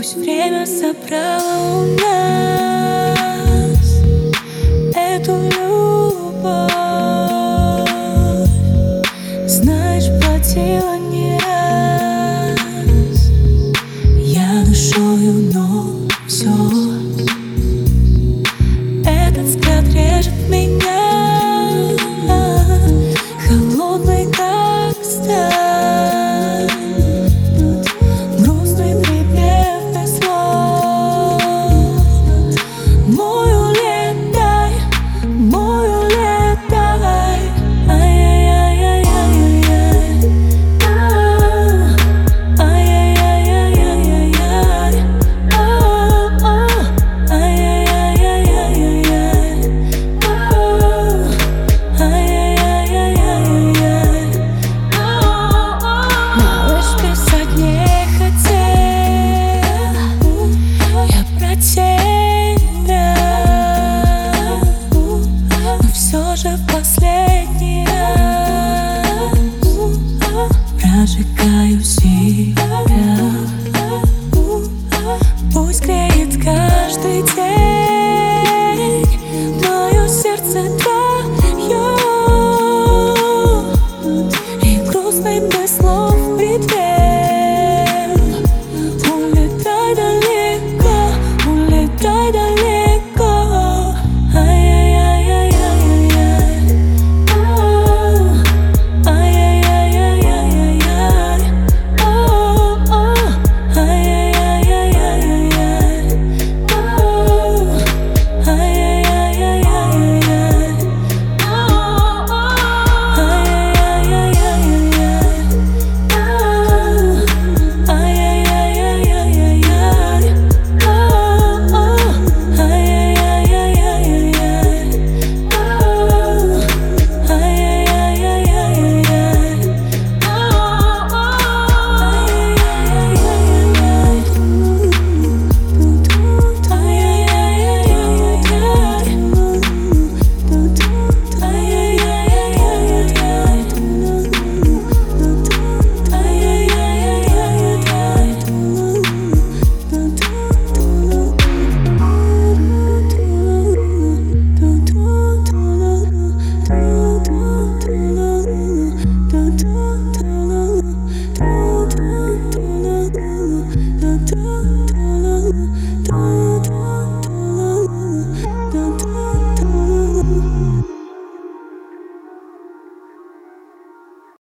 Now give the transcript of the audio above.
Пусть время забрало у нас эту любовь. Знаешь, платила не раз я душою, но все. Этот взгляд режет меня, холодный как сталь, грустный припев без слов. Мой улетай, ай-яй-яй-яй-яй-яй, ай-яй-яй-яй-яй-яй, малыш, писать не хотел я про тебя, но все же в последний раз прожигаю себя. Пусть греет каждый день мое сердце твое, и грустный без слов предел. Улетай далеко, улетай далеко, ай-яй-яй-яй-яй-яй, ай-яй-яй-яй-яй-яй, ай-яй-яй-яй-яй-яй, do